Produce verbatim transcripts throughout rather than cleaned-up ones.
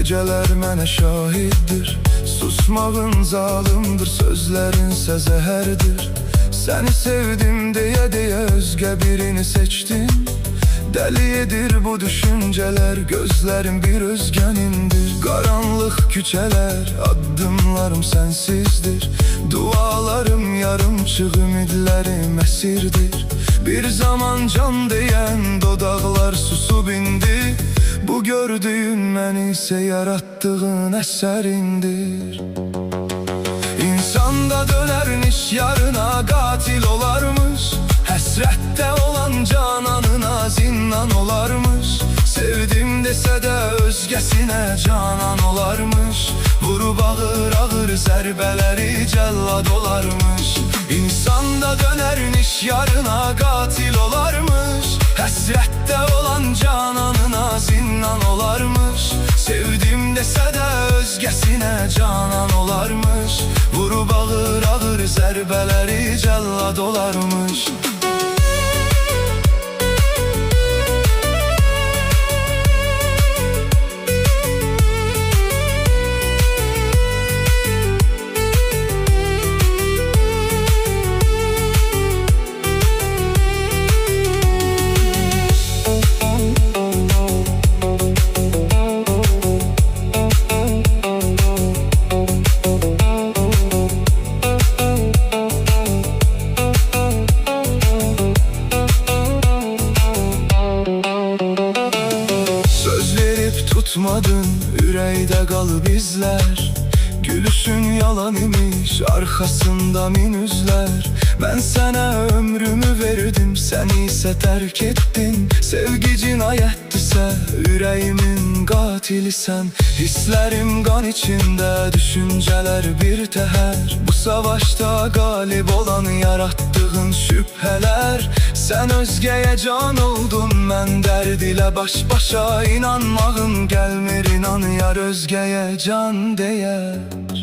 Geceler mənə şahiddir, susmağın zalımdır, sözlərinsə zəhərdir. Səni sevdim deyə deyə özgə birini seçdim. Dəli edir bu düşüncələr, gözlərim bir özgənindir. Qaranlıq küçələr, addımlarım sənsizdir. Dualarım yarımçıq, ümidlərim əsirdir. Bir zaman can deyən dodaqlar susub indi. Bu gördüyün məni isə yaratdığın əsərindir. İnsanda dönərmiş yarına qatil olarmış. Həsrətdə olan cananına zindan olarmış. Sevdim desə də özgəsinə canan olarmış. Vurub ağır ağır zərbələri cəllad olarmış. İnsanda dönərmiş yarına qatil olarmış. Həsrətdə olan cananına zindan olarmış. Sevdim desə də özgəsinə canan olarmış. Vurub ağır ağır zərbələri cəllad olarmış. Tutmadın, ürəkdə qalıb izlər. Gülüşün yalan imiş, arxasında min üzlər. Mən sənə ömrümü verdim, sən isə tərk etdin. Sevgi cinayətdirsə, ürəyimin qatilisən. Hisslərim qan içində, düşüncələr bir təhər. Bu savaşda qalib olan yaratdığın şübhələr. Sən özgəyə can oldun, mən dərd ilə baş-başa. İnanmağım gəlmir, inan yar özgəyə can deyər.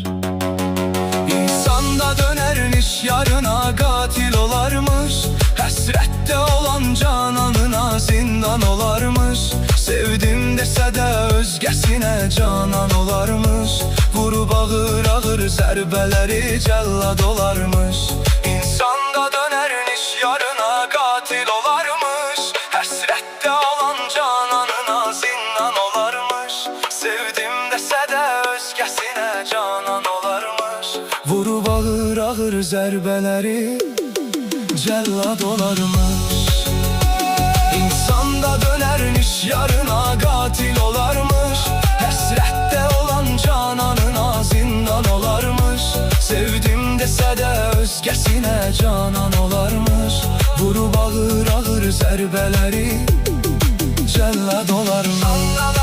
İnsanda dönərmiş yarına qatil olarmış. Həsrətdə olan cananına zindan olarmış. Sevdim desə də özgəsinə canan olarmış. Vurub ağır ağır zərbələri cəllad olarmış. İnsanda dönərmiş yarına qatil olarmış. Həsrətdə olan cananına zindan olarmış. Sevdim desə də özgəsinə canan olarmış. Vurub ağır ağır zərbələri cəllad olarmış. İnsanda dönərmiş yarına qatil olarmış. Həsrətdə olan cananına zindan olarmış. Sevdim desə də özgəsinə canan olarmış. Vurub ağır ağır zərbələri cəllad olarmış.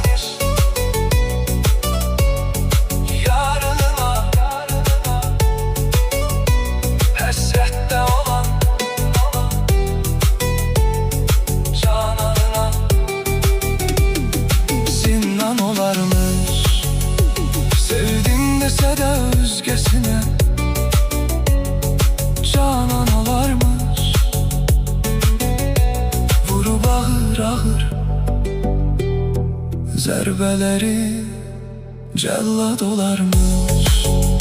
Sevdim desə də özgəsinə canan olarmış. Vurub ağır ağır zərbələri cəllad olarmış.